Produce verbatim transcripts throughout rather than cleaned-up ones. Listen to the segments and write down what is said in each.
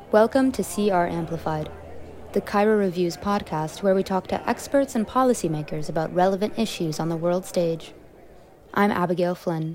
Welcome to C R Amplified, the Cairo Reviews podcast where we talk to experts and policymakers about relevant issues on the world stage. I'm Abigail Flynn.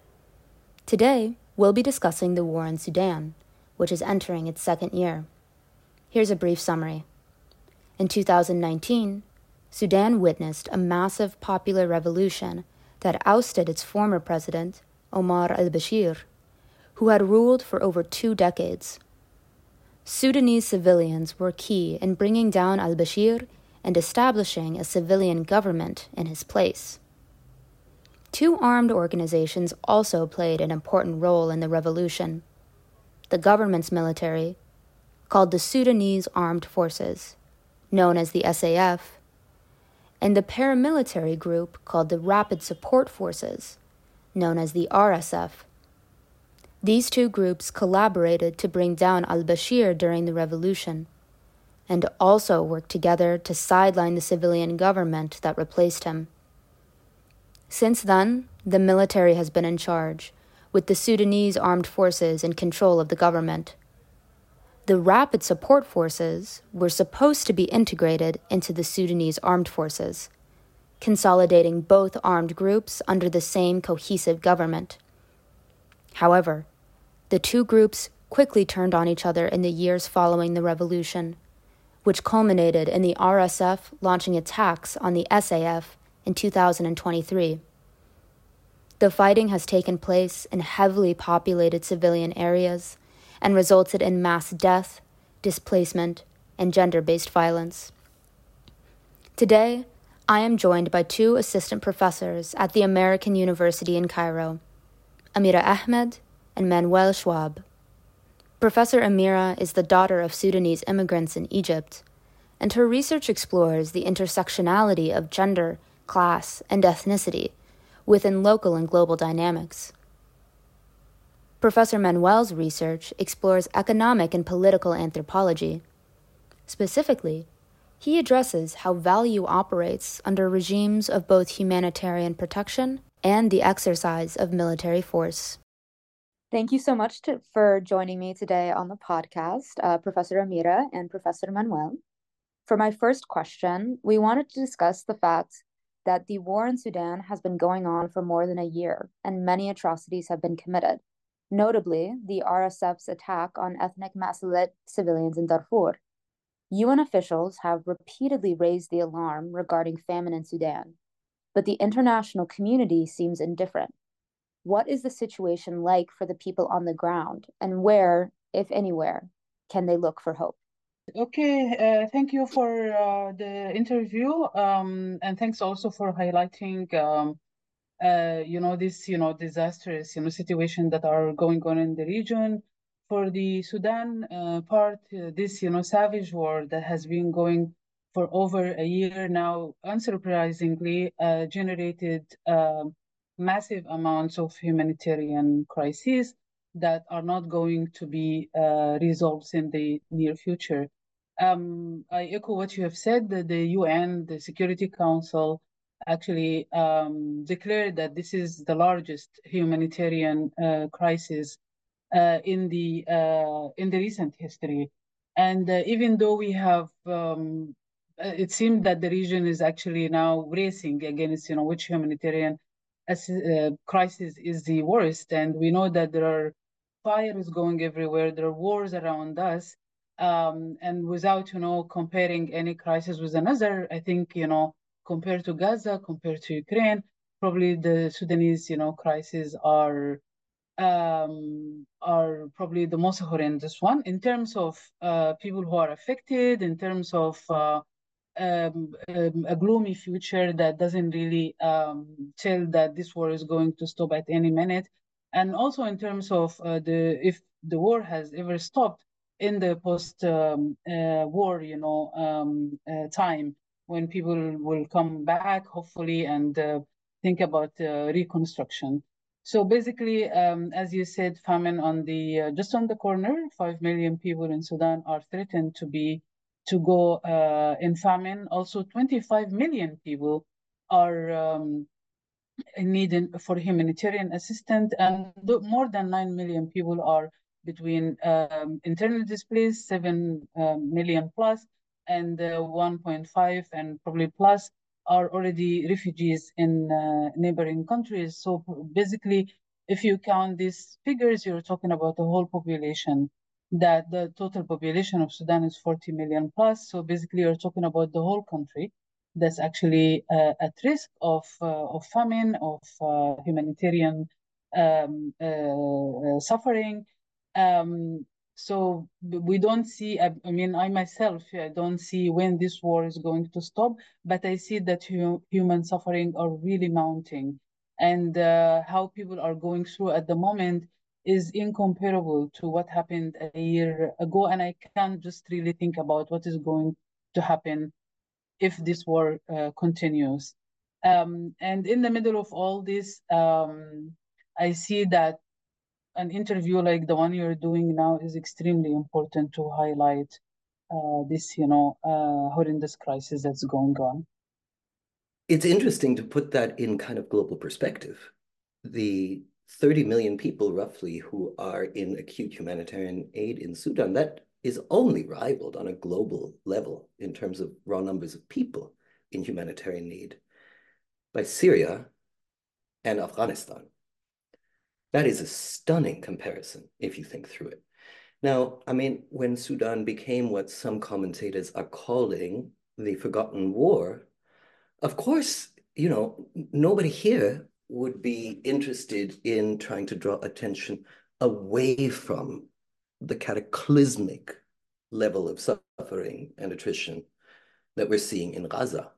Today, we'll be discussing the war in Sudan, which is entering its second year. Here's a brief summary. In two thousand nineteen, Sudan witnessed a massive popular revolution that ousted its former president, Omar al-Bashir, who had ruled for over two decades. Sudanese civilians were key in bringing down al-Bashir and establishing a civilian government in his place. Two armed organizations also played an important role in the revolution. The government's military, called the Sudanese Armed Forces, known as the S A F, and the paramilitary group called the Rapid Support Forces, known as the R S F. These two groups collaborated to bring down al-Bashir during the revolution, and also worked together to sideline the civilian government that replaced him. Since then, the military has been in charge, with the Sudanese armed forces in control of the government. The Rapid Support Forces were supposed to be integrated into the Sudanese armed forces, consolidating both armed groups under the same cohesive government. However, the two groups quickly turned on each other in the years following the revolution, which culminated in the R S F launching attacks on the S A F in two thousand twenty-three. The fighting has taken place in heavily populated civilian areas and resulted in mass death, displacement, and gender-based violence. Today, I am joined by two assistant professors at the American University in Cairo, Amira Ahmed and Manuel Schwab. Professor Amira is the daughter of Sudanese immigrants in Egypt, and her research explores the intersectionality of gender, class, and ethnicity within local and global dynamics. Professor Manuel's research explores economic and political anthropology. Specifically, he addresses how value operates under regimes of both humanitarian protection and the exercise of military force. Thank you so much to, for joining me today on the podcast, uh, Professor Amira and Professor Manuel. For my first question, we wanted to discuss the fact that the war in Sudan has been going on for more than a year, and many atrocities have been committed, notably the R S F's attack on ethnic Masalit civilians in Darfur. U N officials have repeatedly raised the alarm regarding famine in Sudan, but the international community seems indifferent. What is the situation like for the people on the ground, and where, if anywhere, can they look for hope? Okay, uh, thank you for uh, the interview, um, and thanks also for highlighting, um, uh, you know, this, you know, disastrous, you know, situation that are going on in the region. For the Sudan uh, part, uh, this, you know, savage war that has been going for over a year now, unsurprisingly, uh, generated uh, massive amounts of humanitarian crises that are not going to be uh, resolved in the near future. Um, I echo what you have said, that the U N, the Security Council, actually um, declared that this is the largest humanitarian uh, crisis uh, in the uh, in the recent history. And uh, even though we have, um, it seemed that the region is actually now racing against, you know, which humanitarian uh, crisis is the worst. And we know that there are fires going everywhere, there are wars around us. Um, and without, you know, comparing any crisis with another, I think, you know, compared to Gaza, compared to Ukraine, probably the Sudanese, you know, crises are um, are probably the most horrendous one in terms of uh, people who are affected, in terms of uh, um, um, a gloomy future that doesn't really um, tell that this war is going to stop at any minute, and also in terms of uh, the if the war has ever stopped in the post-war, um, uh, you know, um, uh, time when people will come back, hopefully, and uh, think about uh, reconstruction. So basically, um, as you said, famine on the uh, just on the corner, five million people in Sudan are threatened to be to go uh, in famine. Also, twenty-five million people are um, in need for humanitarian assistance, and more than nine million people are between um, internally displaced, seven um, million plus, and uh, one point five and probably plus are already refugees in uh, neighboring countries. So basically, if you count these figures, you're talking about the whole population, that the total population of Sudan is forty million plus. So basically, you're talking about the whole country that's actually uh, at risk of, uh, of famine, of uh, humanitarian um, uh, suffering. Um, so we don't see, I, I mean, I myself, I don't see when this war is going to stop, but I see that hu human suffering are really mounting. And uh, how people are going through at the moment is incomparable to what happened a year ago. And I can't just really think about what is going to happen if this war uh, continues. Um, and in the middle of all this, um, I see that an interview like the one you're doing now is extremely important to highlight uh, this, you know, uh, horrendous crisis that's going on. It's interesting to put that in kind of global perspective. The thirty million people roughly who are in acute humanitarian aid in Sudan, that is only rivaled on a global level in terms of raw numbers of people in humanitarian need by Syria and Afghanistan. That is a stunning comparison if you think through it. Now, I mean, when Sudan became what some commentators are calling the forgotten war, of course, you know, nobody here would be interested in trying to draw attention away from the cataclysmic level of suffering and attrition that we're seeing in Gaza.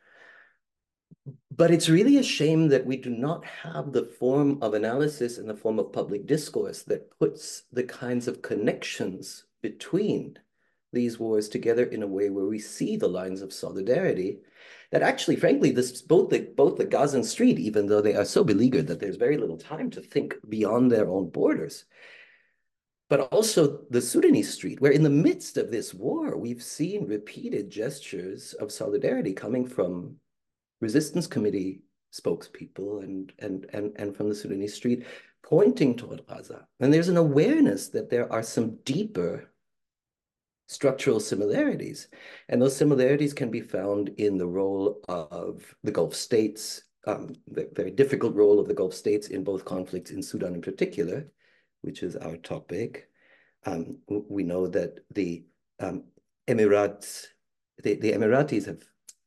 But it's really a shame that we do not have the form of analysis and the form of public discourse that puts the kinds of connections between these wars together in a way where we see the lines of solidarity that actually, frankly, this both the both the Gazan Street, even though they are so beleaguered that there's very little time to think beyond their own borders, but also the Sudanese street, where in the midst of this war, we've seen repeated gestures of solidarity coming from resistance committee spokespeople and, and, and, and from the Sudanese street pointing toward Gaza. And there's an awareness that there are some deeper structural similarities. And those similarities can be found in the role of the Gulf states, um, the very difficult role of the Gulf states in both conflicts in Sudan in particular, which is our topic. Um, we know that the um, Emirates, the, the Emiratis have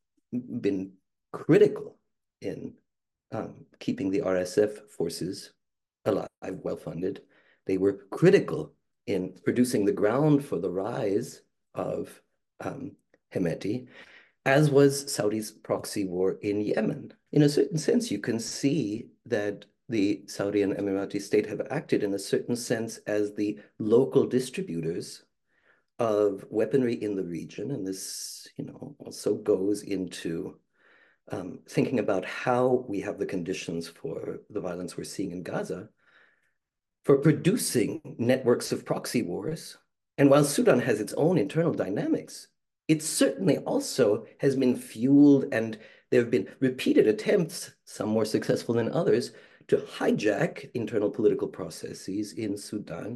been critical in um, keeping the R S F forces alive, well-funded. They were critical in producing the ground for the rise of um, Hemeti, as was Saudi's proxy war in Yemen. In a certain sense, you can see that the Saudi and Emirati state have acted in a certain sense as the local distributors of weaponry in the region. And this, you know, also goes into um, thinking about how we have the conditions for the violence we're seeing in Gaza for producing networks of proxy wars. And while Sudan has its own internal dynamics, it certainly also has been fueled, and there have been repeated attempts, some more successful than others, to hijack internal political processes in Sudan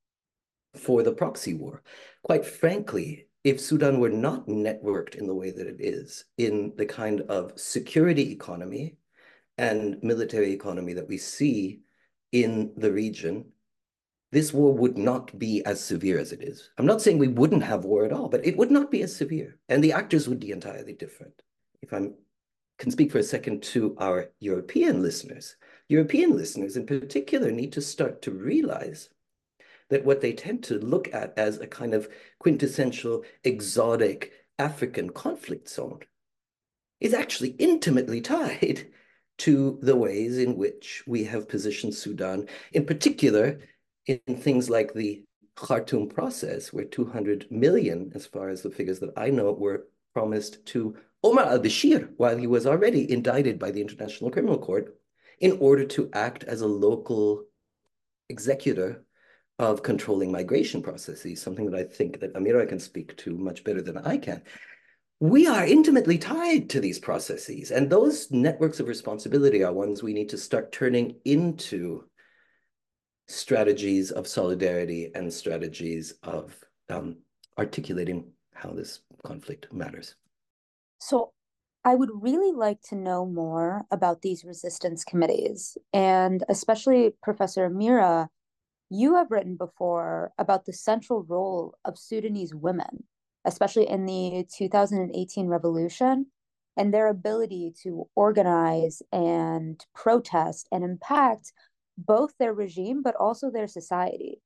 for the proxy war. Quite frankly, if Sudan were not networked in the way that it is, in the kind of security economy and military economy that we see in the region, this war would not be as severe as it is. I'm not saying we wouldn't have war at all, but it would not be as severe, and the actors would be entirely different. If I can speak for a second to our European listeners, European listeners in particular need to start to realize that what they tend to look at as a kind of quintessential exotic African conflict zone is actually intimately tied to the ways in which we have positioned Sudan, in particular in things like the Khartoum process, where two hundred million, as far as the figures that I know, were promised to Omar al-Bashir while he was already indicted by the International Criminal Court in order to act as a local executor of controlling migration processes, something that I think that Amira can speak to much better than I can. We are intimately tied to these processes, and those networks of responsibility are ones we need to start turning into strategies of solidarity and strategies of um, articulating how this conflict matters. So I would really like to know more about these resistance committees, and especially Professor Amira, you have written before about the central role of Sudanese women, especially in the two thousand eighteen revolution, and their ability to organize and protest and impact both their regime but also their society.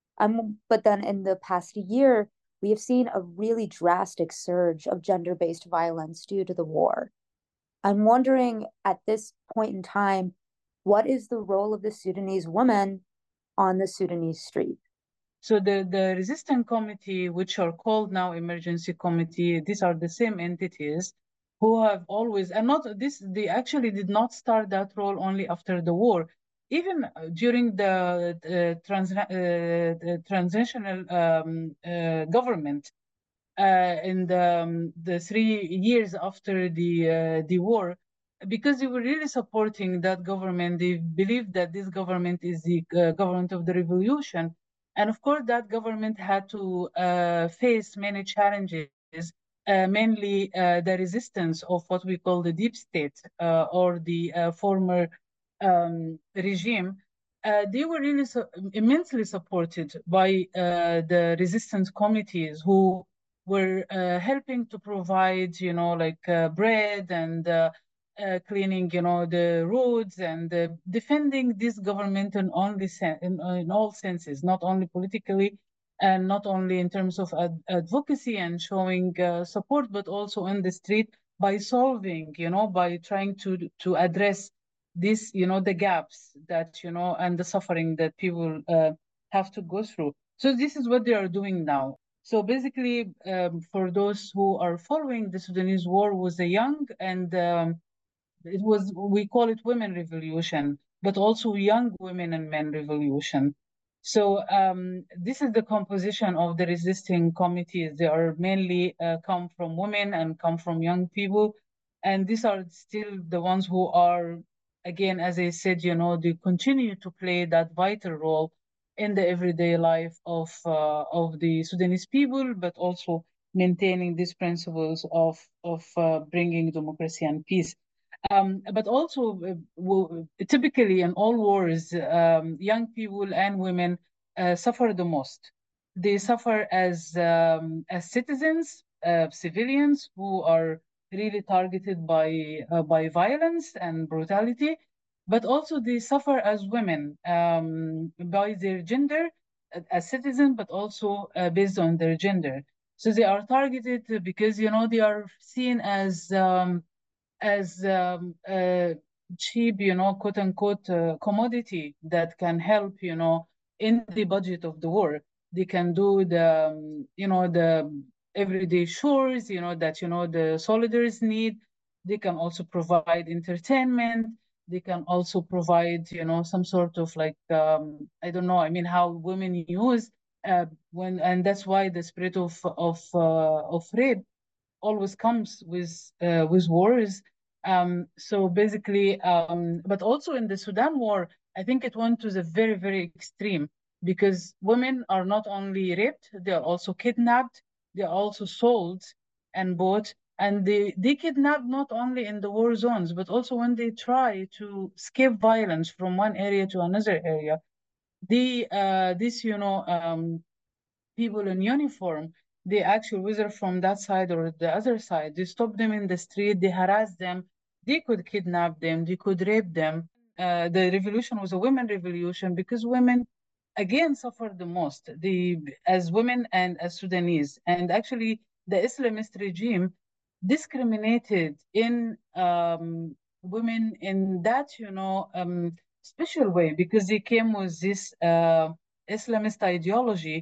Um, but then in the past year, we have seen a really drastic surge of gender-based violence due to the war. I'm wondering at this point in time, what is the role of the Sudanese woman on the Sudanese street? So the, the resistance committee, which are called now emergency committee, these are the same entities who have always, and not this, they actually did not start that role only after the war. Even during the, the, trans, uh, the transitional um, uh, government, uh, in the, um, the three years after the, uh, the war, because they were really supporting that government. They believed that this government is the uh, government of the revolution. And of course, that government had to uh, face many challenges, uh, mainly uh, the resistance of what we call the deep state uh, or the uh, former um, regime. Uh, they were really so immensely supported by uh, the resistance committees who were uh, helping to provide, you know, like uh, bread and uh, uh, cleaning, you know, the roads and uh, defending this government in only sen- in, uh, in all senses, not only politically and not only in terms of ad advocacy and showing uh, support, but also in the street by solving, you know, by trying to to address this, you know, the gaps that, you know, and the suffering that people uh, have to go through. So this is what they are doing now. So basically, um, for those who are following, the Sudanese war was a young and um, it was, we call it women revolution, but also young women and men revolution. So um, this is the composition of the resisting committees. They are mainly uh, come from women and come from young people. And these are still the ones who are, again, as I said, you know, they continue to play that vital role in the everyday life of, uh, of the Sudanese people, but also maintaining these principles of, of uh, bringing democracy and peace. Um, but also, uh, typically in all wars, um, young people and women uh, suffer the most. They suffer as um, as citizens, uh, civilians who are really targeted by uh, by violence and brutality, but also they suffer as women um, by their gender as citizens, but also uh, based on their gender. So they are targeted because, you know, they are seen as um, as um, a cheap, you know, quote unquote, uh, commodity that can help, you know, in the budget of the war. They can do the, um, you know, the everyday chores, you know, that, you know, the soldiers need. They can also provide entertainment. They can also provide, you know, some sort of like, um, I don't know, I mean, how women use uh, when, and that's why the spirit of, of, uh, of rape always comes with uh, with wars. Um, so basically, um, but also in the Sudan war, I think it went to the very, very extreme because women are not only raped, they are also kidnapped, they are also sold and bought. And they, they kidnap not only in the war zones, but also when they try to escape violence from one area to another area. The, uh, this, you know, um, people in uniform, they actually, whether from that side or the other side, they stop them in the street, they harass them, they could kidnap them, they could rape them. Uh, the revolution was a women revolution because women, again, suffered the most, the, as women and as Sudanese. And actually, the Islamist regime discriminated in um, women in that, you know, um, special way because they came with this uh, Islamist ideology,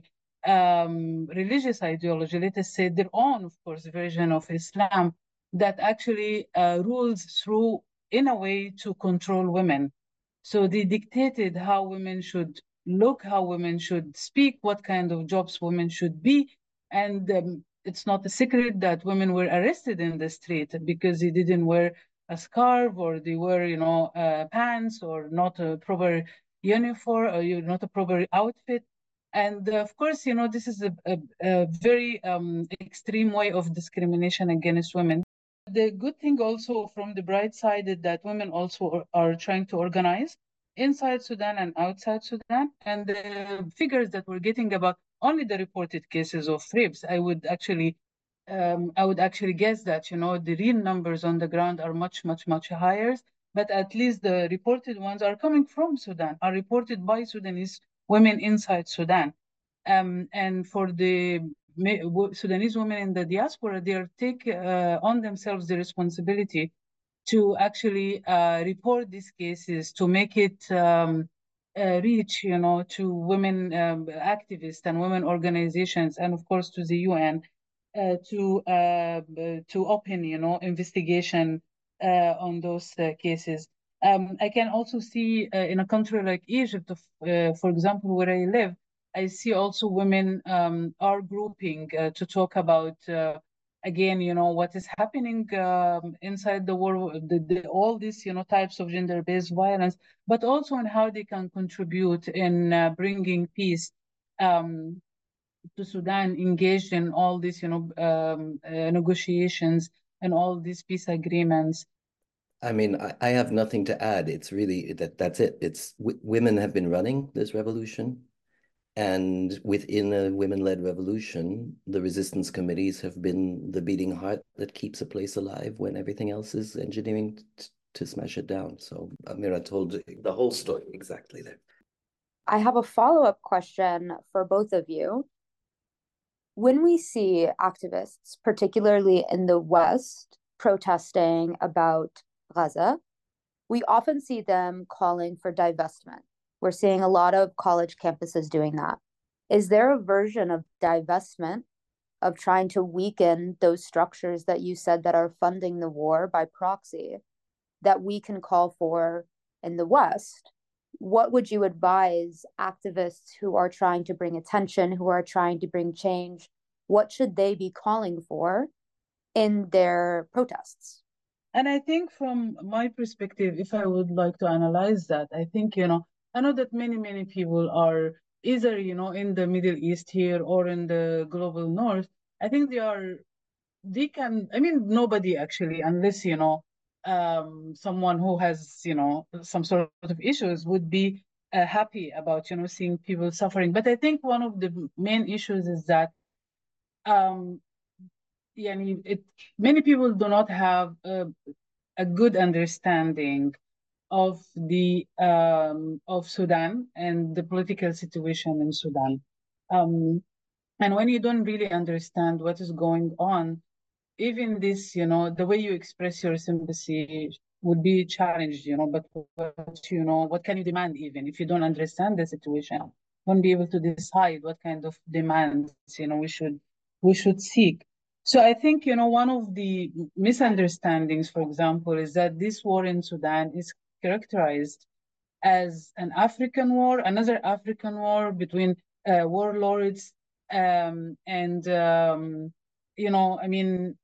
um, religious ideology, let us say their own, of course, version of Islam that actually uh, rules through in a way to control women. So they dictated how women should look, how women should speak, what kind of jobs women should be. And um, it's not a secret that women were arrested in the street because they didn't wear a scarf or they wear, you know, uh, pants or not a proper uniform, or you're not a proper outfit. And uh, of course, you know, this is a, a, a very um, extreme way of discrimination against women. The good thing also from the bright side is that women also are, are trying to organize inside Sudan and outside Sudan. And the figures that we're getting about only the reported cases of rapes, I would actually, um, I would actually guess that, you know, the real numbers on the ground are much, much, much higher. But at least the reported ones are coming from Sudan, are reported by Sudanese women inside Sudan. Um, and for the Sudanese women in the diaspora, they are take uh, on themselves the responsibility to actually uh, report these cases, to make it um, uh, reach, you know, to women um, activists and women organizations, and of course to the U N, uh, to uh, to open, you know, investigation uh, on those uh, cases. Um, I can also see uh, in a country like Egypt, uh, for example, where I live, I see also women um, are grouping uh, to talk about, uh, again, you know, what is happening um, inside the world, the, the, all these, you know, types of gender-based violence, but also on how they can contribute in uh, bringing peace um, to Sudan, engaged in all these, you know, um, uh, negotiations and all these peace agreements. I mean, I, I have nothing to add. It's really that that's it. It's women have been running this revolution. And within a women-led revolution, the resistance committees have been the beating heart that keeps a place alive when everything else is engineering to smash it down. So Amira told the whole story exactly there. I have a follow-up question for both of you. When we see activists, particularly in the West, protesting about Gaza, we often see them calling for divestment. We're seeing a lot of college campuses doing that. Is there a version of divestment, of trying to weaken those structures that you said that are funding the war by proxy, that we can call for in the West? What would you advise activists who are trying to bring attention, who are trying to bring change? What should they be calling for in their protests? And I think from my perspective, if I would like to analyze that, I think, you know, I know that many, many people are either, you know, in the Middle East here or in the global North. I think they are, they can, I mean, nobody actually, unless, you know, um, someone who has, you know, some sort of issues would be uh, happy about, you know, seeing people suffering. But I think one of the main issues is that um, yani it, many people do not have a, a good understanding of the um, of Sudan and the political situation in Sudan. Um, and when you don't really understand what is going on, even this, you know, the way you express your sympathy would be challenged, you know, but what, you know, what can you demand even if you don't understand the situation? You won't be able to decide what kind of demands, you know, we should we should seek. So I think, you know, one of the misunderstandings, for example, is that this war in Sudan is characterized as an African war, another African war between uh, warlords, um, and um, you know, I mean,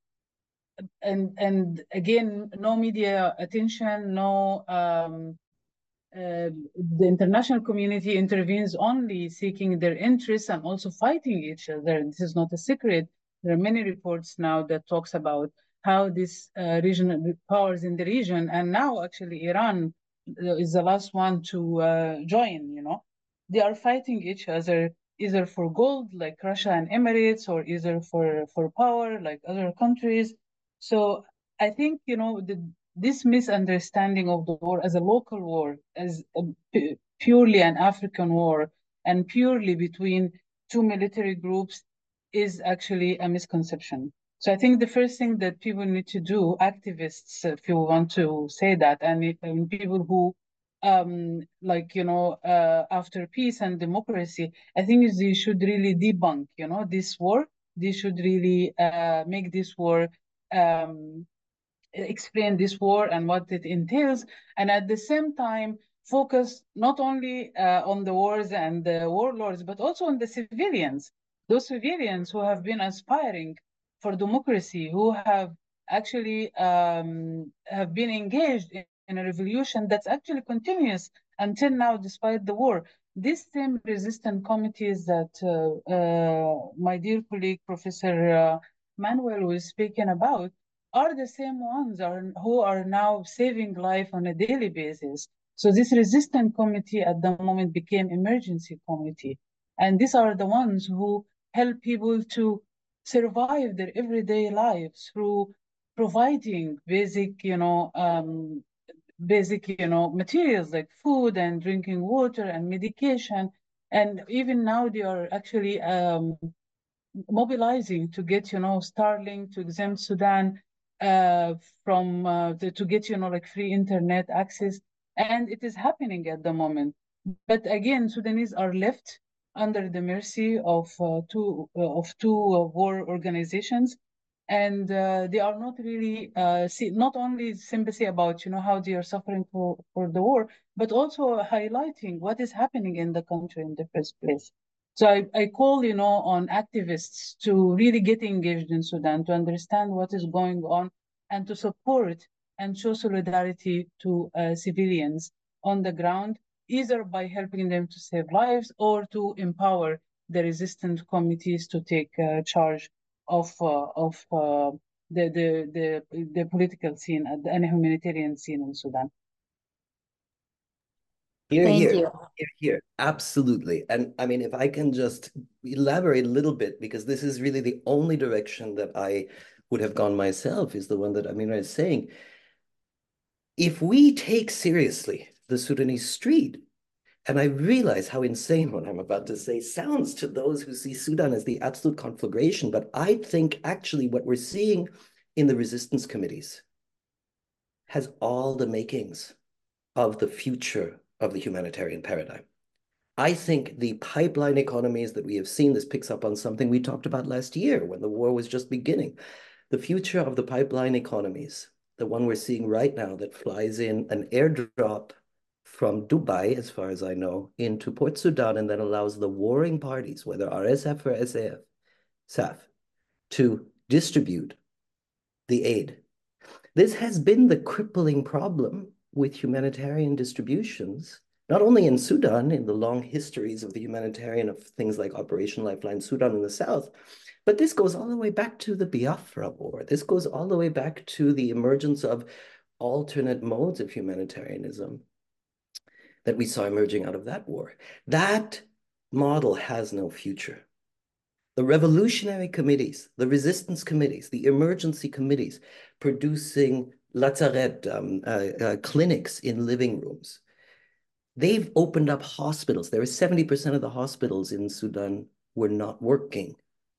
and and again, no media attention, no. Um, uh, the international community intervenes only seeking their interests and also fighting each other. This is not a secret. There are many reports now that talks about how these uh, regional powers in the region, and now actually Iran is the last one to uh, join, you know, they are fighting each other either for gold like Russia and Emirates, or either for, for power like other countries. So I think, you know, the, this misunderstanding of the war as a local war, as a, purely an African war, and purely between two military groups, is actually a misconception. So I think the first thing that people need to do, activists, if you want to say that, and, it, and people who, um, like, you know, uh, after peace and democracy, I think they should really debunk, you know, this war. They should really uh, make this war um, explain this war and what it entails, and at the same time focus not only uh, on the wars and the warlords, but also on the civilians, those civilians who have been aspiring for democracy, who have actually um, have been engaged in, in a revolution that's actually continuous until now, despite the war. These same resistant committees that uh, uh, my dear colleague, Professor uh, Manuel, was speaking about, are the same ones are, who are now saving life on a daily basis. So this resistant committee at the moment became emergency committee. And these are the ones who help people to survive their everyday lives through providing basic, you know, um, basic, you know, materials like food and drinking water and medication. And even now they are actually um, mobilizing to get, you know, Starlink to exempt Sudan uh, from, uh, the, to get, you know, like free internet access. And it is happening at the moment. But again, Sudanese are left under the mercy of uh, two, uh, of two uh, war organizations. And uh, they are not really uh, see not only sympathy about, you know, how they are suffering for, for the war, but also highlighting what is happening in the country in the first place. So I, I call, you know, on activists to really get engaged in Sudan, to understand what is going on, and to support and show solidarity to uh, civilians on the ground, either by helping them to save lives or to empower the resistant committees to take uh, charge of uh, of uh, the, the the the political scene and humanitarian scene in Sudan. Here, Thank here, you. here, here. Absolutely. And I mean, if I can just elaborate a little bit, because this is really the only direction that I would have gone myself, is the one that Amira is saying. If we take seriously the Sudanese street, and I realize how insane what I'm about to say sounds to those who see Sudan as the absolute conflagration, but I think actually what we're seeing in the resistance committees has all the makings of the future of the humanitarian paradigm. I think the pipeline economies that we have seen, this picks up on something we talked about last year when the war was just beginning. The future of the pipeline economies, the one we're seeing right now that flies in an airdrop from Dubai, as far as I know, into Port Sudan, and then allows the warring parties, whether R S F or S A F, S A F, to distribute the aid. This has been the crippling problem with humanitarian distributions, not only in Sudan, in the long histories of the humanitarian of things like Operation Lifeline Sudan in the south, but this goes all the way back to the Biafra War. This goes all the way back to the emergence of alternate modes of humanitarianism that we saw emerging out of that war. That model has no future. The revolutionary committees, the resistance committees, the emergency committees producing lazaret, um, uh, uh, clinics in living rooms. They've opened up hospitals. There are seventy percent of the hospitals in Sudan were not working.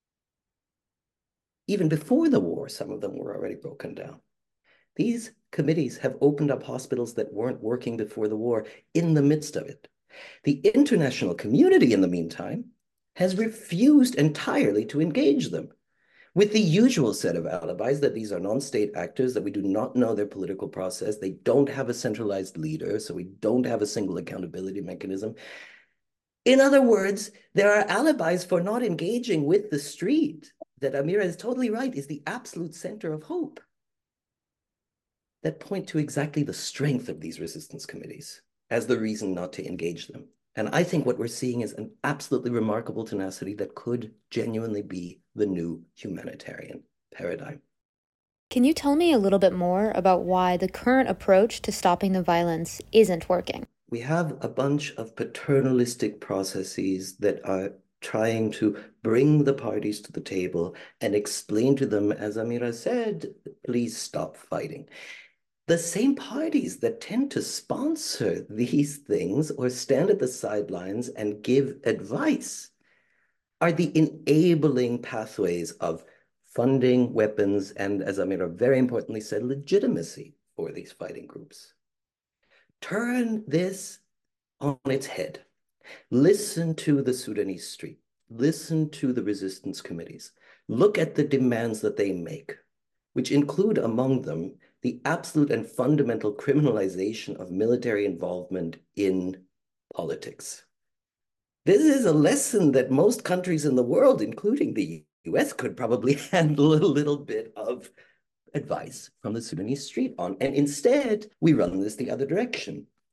Even before the war, some of them were already broken down. These committees have opened up hospitals that weren't working before the war in the midst of it. The international community, in the meantime, has refused entirely to engage them with the usual set of alibis that these are non-state actors, that we do not know their political process, they don't have a centralized leader, so we don't have a single accountability mechanism. In other words, there are alibis for not engaging with the street that Amira is totally right, is the absolute center of hope, that point to exactly the strength of these resistance committees as the reason not to engage them. And I think what we're seeing is an absolutely remarkable tenacity that could genuinely be the new humanitarian paradigm. Can you tell me a little bit more about why the current approach to stopping the violence isn't working? We have a bunch of paternalistic processes that are trying to bring the parties to the table and explain to them, as Amira said, please stop fighting. The same parties that tend to sponsor these things or stand at the sidelines and give advice are the enabling pathways of funding, weapons, and, as Amira very importantly said, legitimacy for these fighting groups. Turn this on its head. Listen to the Sudanese street. Listen to the resistance committees. Look at the demands that they make, which include among them the absolute and fundamental criminalization of military involvement in politics. This is a lesson that most countries in the world, including the U S, could probably handle a little bit of advice from the Sudanese street on. And instead, we run this the other direction.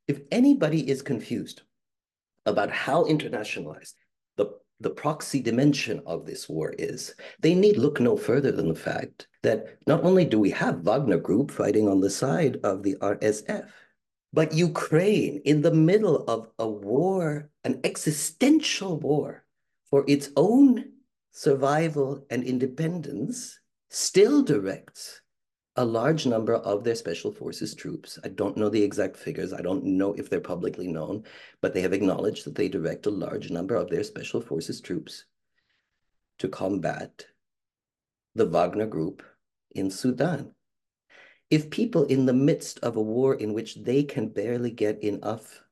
If anybody is confused about how internationalized the, the proxy dimension of this war is, they need look no further than the fact that not only do we have Wagner Group fighting on the side of the R S F, but Ukraine, in the middle of a war, an existential war for its own survival and independence, still directs a large number of their special forces troops. I don't know the exact figures. I don't know if they're publicly known, but they have acknowledged that they direct a large number of their special forces troops to combat the Wagner Group in Sudan. If people in the midst of a war in which they can barely get enough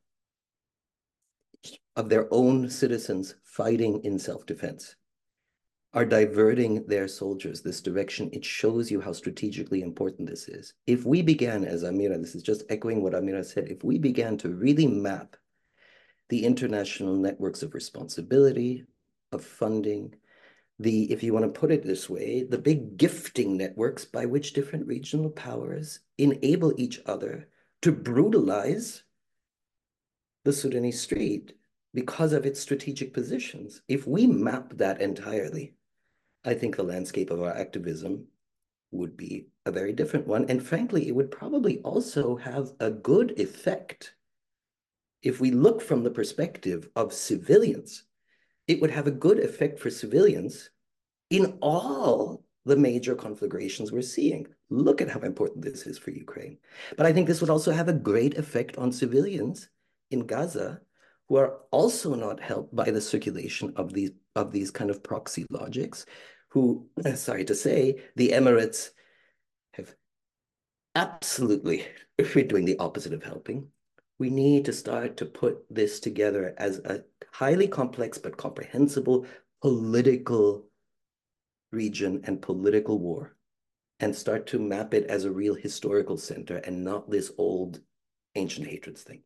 of their own citizens fighting in self-defense are diverting their soldiers this direction, it shows you how strategically important this is. If we began, as Amira, this is just echoing what Amira said, if we began to really map the international networks of responsibility, of funding, the, if you want to put it this way, the big gifting networks by which different regional powers enable each other to brutalize the Sudanese street because of its strategic positions. If we map that entirely, I think the landscape of our activism would be a very different one. And frankly, it would probably also have a good effect. If we look from the perspective of civilians, it would have a good effect for civilians in all the major conflagrations we're seeing. Look at how important this is for Ukraine. But I think this would also have a great effect on civilians in Gaza, who are also not helped by the circulation of these of these kind of proxy logics, who, sorry to say, the Emirates have absolutely, we're doing the opposite of helping. We need to start to put this together as a highly complex but comprehensible political region and political war, and start to map it as a real historical center and not this old ancient hatreds thing.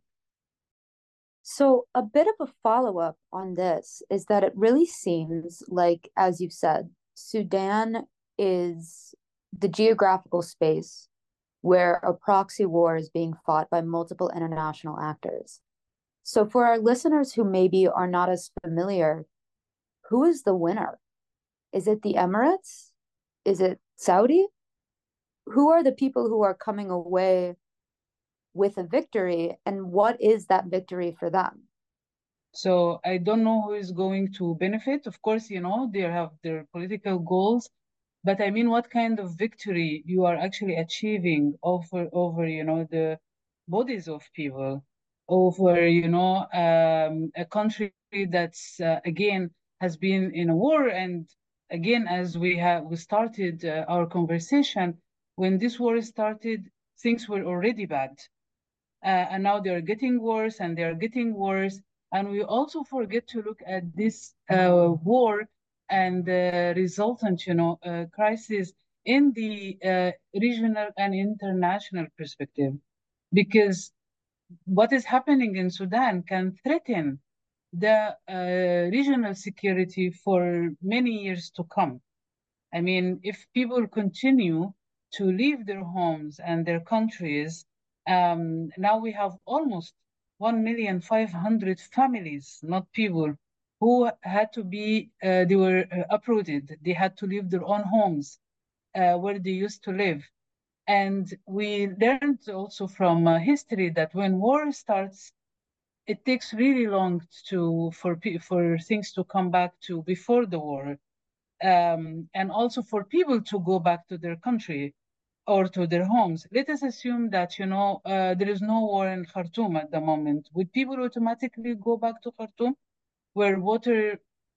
So a bit of a follow-up on this is that it really seems like, as you've said, Sudan is the geographical space where a proxy war is being fought by multiple international actors. So for our listeners who maybe are not as familiar, who is the winner? Is it the Emirates? Is it Saudi? Who are the people who are coming away with a victory, and what is that victory for them? So I don't know who is going to benefit. Of course, you know, they have their political goals, but I mean, what kind of victory you are actually achieving over, over you know, the bodies of people, over, you know, um, a country that's, uh, again, has been in a war. And again, as we have, we started uh, our conversation, when this war started, things were already bad. Uh, and now they're getting worse and they're getting worse. And we also forget to look at this uh, war and the resultant, you know, uh, crisis in the uh, regional and international perspective, because what is happening in Sudan can threaten the uh, regional security for many years to come. I mean, if people continue to leave their homes and their countries, um, now we have almost one million five hundred families, not people, who had to be, uh, they were uh, uprooted. They had to leave their own homes uh, where they used to live. And we learned also from uh, history that when war starts, it takes really long to for for things to come back to before the war. Um, and also for people to go back to their country or to their homes. Let us assume that, you know, uh, there is no war in Khartoum at the moment. Would people automatically go back to Khartoum, where water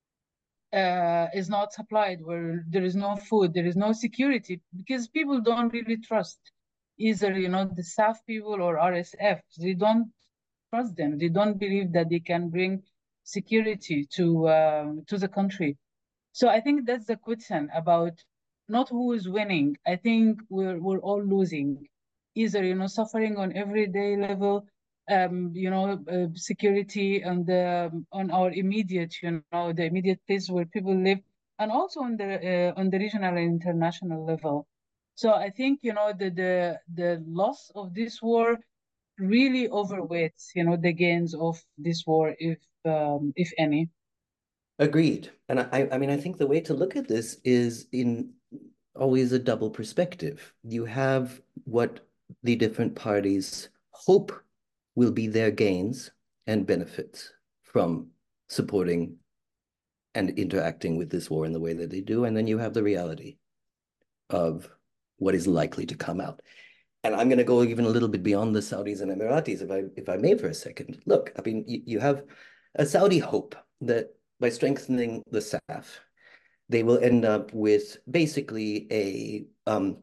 uh, is not supplied, where there is no food, there is no security, because people don't really trust either, you know, the S A F people or R S F. They don't trust them. They don't believe that they can bring security to uh, to the country. So I think that's the question about not who is winning. I think we're we're all losing, either, you know, suffering on everyday level, um, you know, uh, security on the on our immediate, you know, the immediate place where people live, and also on the uh, on the regional and international level. So I think, you know, the the the loss of this war really overweights, you know, the gains of this war, if um, if any. Agreed. And I, I mean, I think the way to look at this is in always a double perspective. You have what the different parties hope will be their gains and benefits from supporting and interacting with this war in the way that they do. And then you have the reality of what is likely to come out. And I'm going to go even a little bit beyond the Saudis and Emiratis, if I if I may, for a second. Look, I mean, you, you have a Saudi hope that by strengthening the S A F, they will end up with basically a, um,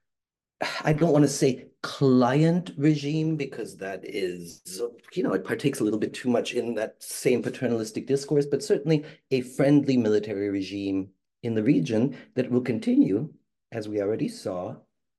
I don't want to say client regime, because that is, you know, it partakes a little bit too much in that same paternalistic discourse, but certainly a friendly military regime in the region that will continue, as we already saw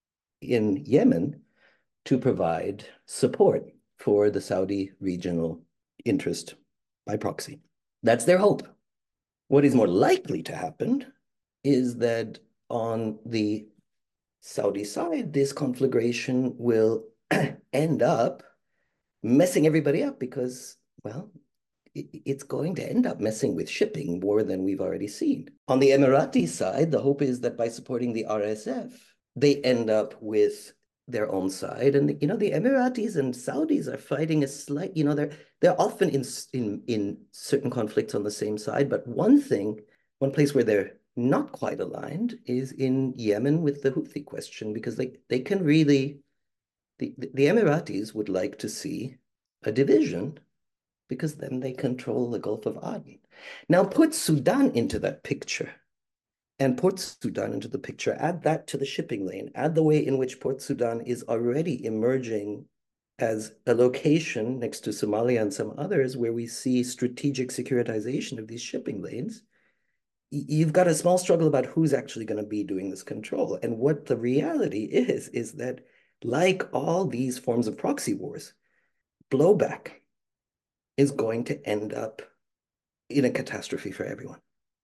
in Yemen, to provide support for the Saudi regional interest by proxy. That's their hope. What is more likely to happen is that on the Saudi side, this conflagration will end up messing everybody up because, well, it's going to end up messing with shipping more than we've already seen. On the Emirati side, the hope is that by supporting the R S F, they end up with their own side. And, you know, the Emiratis and Saudis are fighting a slight, you know, they're they're often in, in, in certain conflicts on the same side. But one thing, one place where they're not quite aligned is in Yemen with the Houthi question, because they, they can really, the, the Emiratis would like to see a division, because then they control the Gulf of Aden. Now put Sudan into that picture, and Port Sudan into the picture, add that to the shipping lane, add the way in which Port Sudan is already emerging as a location next to Somalia and some others where we see strategic securitization of these shipping lanes. You've got a small struggle about who's actually going to be doing this control. And what the reality is, is that like all these forms of proxy wars, blowback is going to end up in a catastrophe for everyone.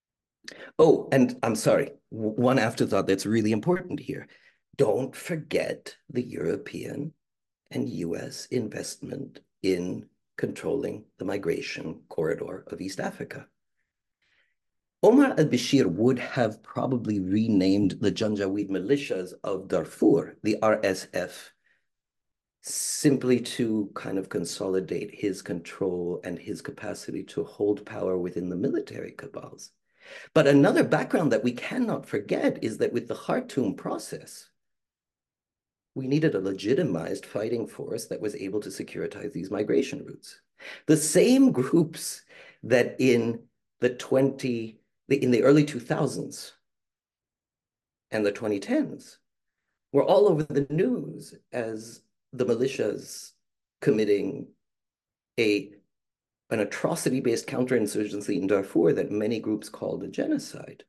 Oh, and I'm sorry, one afterthought that's really important here. Don't forget the European and U S investment in controlling the migration corridor of East Africa. Omar al-Bashir would have probably renamed the Janjaweed militias of Darfur, the R S F, simply to kind of consolidate his control and his capacity to hold power within the military cabals. But another background that we cannot forget is that with the Khartoum process, we needed a legitimized fighting force that was able to securitize these migration routes. The same groups that in the twenty, in the early two thousands and the twenty tens were all over the news as the militias committing a an atrocity-based counterinsurgency in Darfur that many groups called a genocide,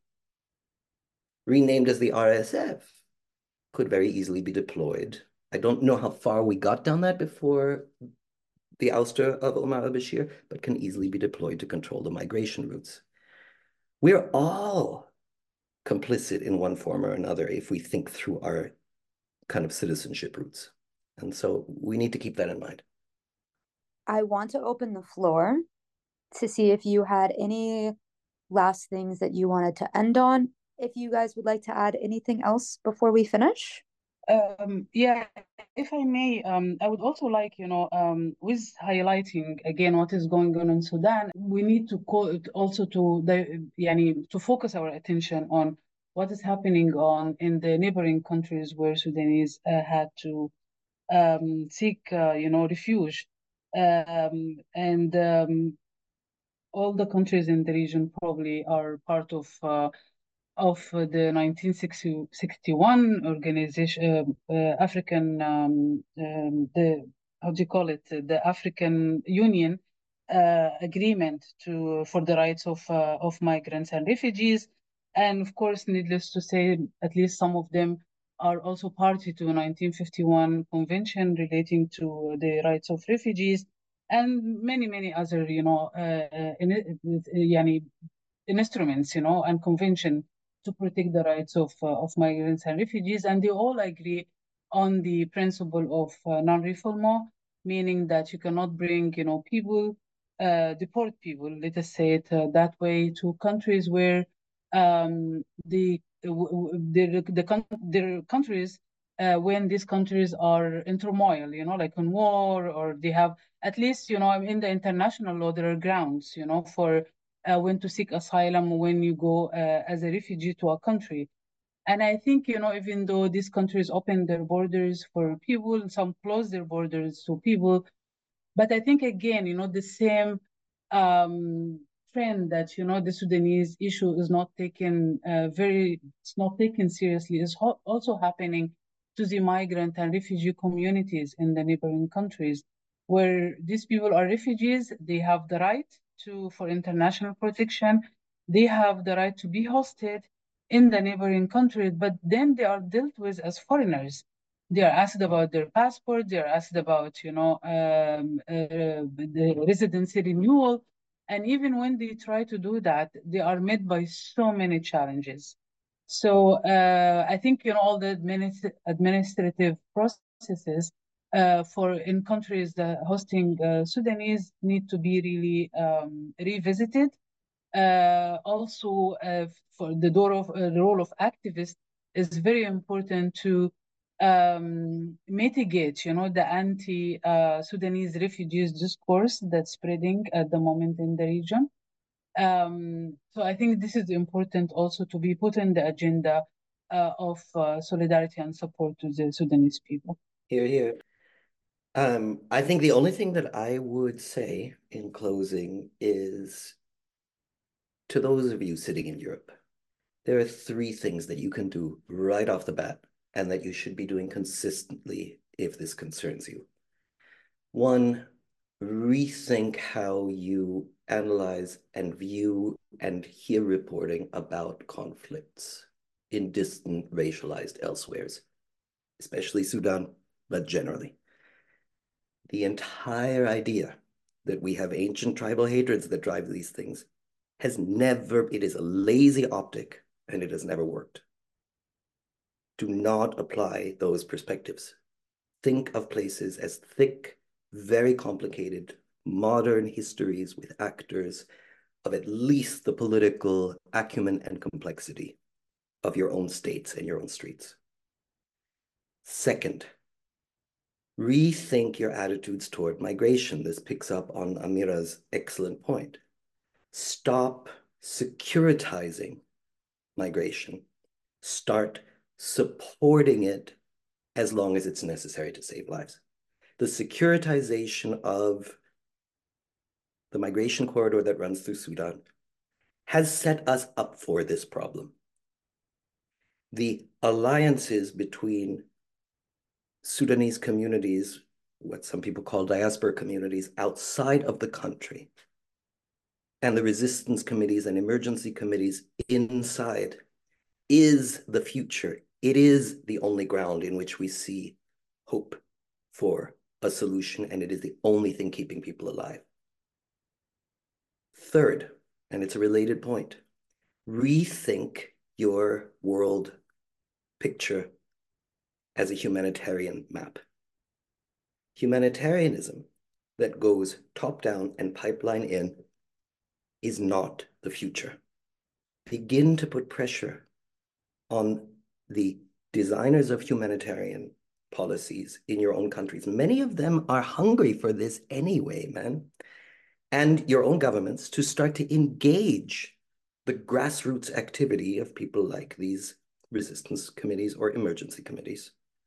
renamed as the R S F, could very easily be deployed. I don't know how far we got down that before the ouster of Omar al-Bashir, but can easily be deployed to control the migration routes. We're all complicit in one form or another if we think through our kind of citizenship routes. And so we need to keep that in mind. I want to open the floor to see if you had any last things that you wanted to end on. If you guys would like to add anything else before we finish. Um, yeah, if I may, um, I would also like, you know, um, with highlighting again what is going on in Sudan, we need to co- also to the, yani, to focus our attention on what is happening on in the neighboring countries where Sudanese uh, had to um, seek, uh, you know, refuge, um, and um, all the countries in the region probably are part of. Uh, of the nineteen sixty-one organization, uh, uh, African, um, um, the how do you call it, the African Union uh, agreement to for the rights of uh, of migrants and refugees, and of course, needless to say, at least some of them are also party to a nineteen fifty-one convention relating to the rights of refugees, and many many other, you know, uh, in, uh, instruments, you know, and convention to protect the rights of, uh, of migrants and refugees. And they all agree on the principle of uh, non-refoulement meaning that you cannot bring, you know, people, uh, deport people, let us say it uh, that way, to countries where um, the, the, the, the countries, uh, when these countries are in turmoil, you know, like in war, or they have, at least, you know, in the international law, there are grounds, you know, for uh, when to seek asylum when you go uh, as a refugee to a country. And I think, you know, even though these countries open their borders for people, some close their borders to people, but I think, again, you know, the same um, trend that, you know, the Sudanese issue is not taken uh, very, it's not taken seriously, is ho- also happening to the migrant and refugee communities in the neighboring countries, where these people are refugees. They have the right to, for international protection. They have the right to be hosted in the neighboring countries, but then they are dealt with as foreigners. They are asked about their passport. They are asked about, you know, um, uh, the residency renewal. And even when they try to do that, they are met by so many challenges. So uh, I think, you know, all the administ administrative processes uh, for in countries that hosting uh, Sudanese need to be really um, revisited. Uh, also, uh, for the door of uh, the role of activists is very important to um, mitigate, you know, the anti-Sudanese uh, refugees discourse that's spreading at the moment in the region. Um, so I think this is important also to be put in the agenda uh, of uh, solidarity and support to the Sudanese people. Here, here. Um, I think the only thing that I would say in closing is, to those of you sitting in Europe, there are three things that you can do right off the bat and that you should be doing consistently if this concerns you. One, rethink how you analyze and view and hear reporting about conflicts in distant racialized elsewheres, especially Sudan, but generally. The entire idea that we have ancient tribal hatreds that drive these things has never, it is a lazy optic and it has never worked. Do not apply those perspectives. Think of places as thick, very complicated, modern histories with actors of at least the political acumen and complexity of your own states and your own streets. Second, rethink your attitudes toward migration. This picks up on Amira's excellent point. Stop securitizing migration. Start supporting it as long as it's necessary to save lives. The securitization of the migration corridor that runs through Sudan has set us up for this problem. The alliances between Sudanese communities, what some people call diaspora communities, outside of the country, and the resistance committees and emergency committees inside, is the future. It is the only ground in which we see hope for a solution, and it is the only thing keeping people alive. Third, and it's a related point, rethink your world picture as a humanitarian map. Humanitarianism that goes top down and pipeline in is not the future. Begin to put pressure on the designers of humanitarian policies in your own countries. Many of them are hungry for this anyway, man. And your own governments to start to engage the grassroots activity of people like these resistance committees or emergency committees.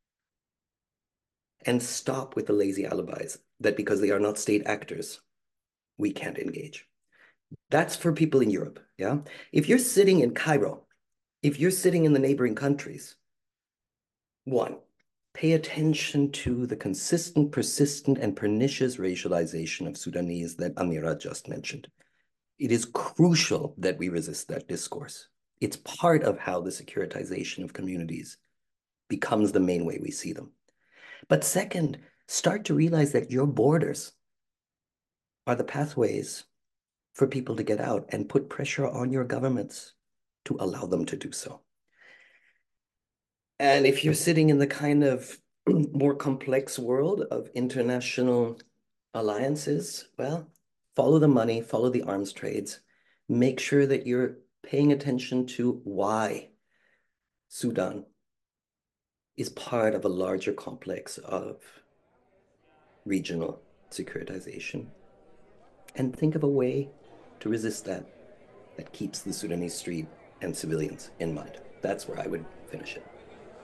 And stop with the lazy alibis that because they are not state actors, we can't engage. That's for people in Europe, yeah? If you're sitting in Cairo, if you're sitting in the neighboring countries, one, pay attention to the consistent, persistent, and pernicious racialization of Sudanese that Amira just mentioned. It is crucial that we resist that discourse. It's part of how the securitization of communities becomes the main way we see them. But second, start to realize that your borders are the pathways for people to get out, and put pressure on your governments to allow them to do so. And if you're sitting in the kind of more complex world of international alliances, well, follow the money, follow the arms trades, make sure that you're paying attention to why Sudan is part of a larger complex of regional securitization, and think of a way to resist that that keeps the Sudanese street and civilians in mind. That's where I would finish it.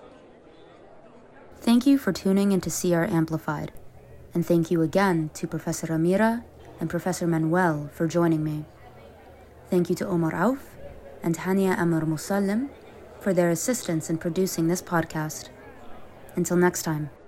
Thank you for tuning into C R Amplified, and thank you again to Professor Amira and Professor Manuel for joining me. Thank you to Omar Auf and Hania Amr Musallim for their assistance in producing this podcast. Until next time.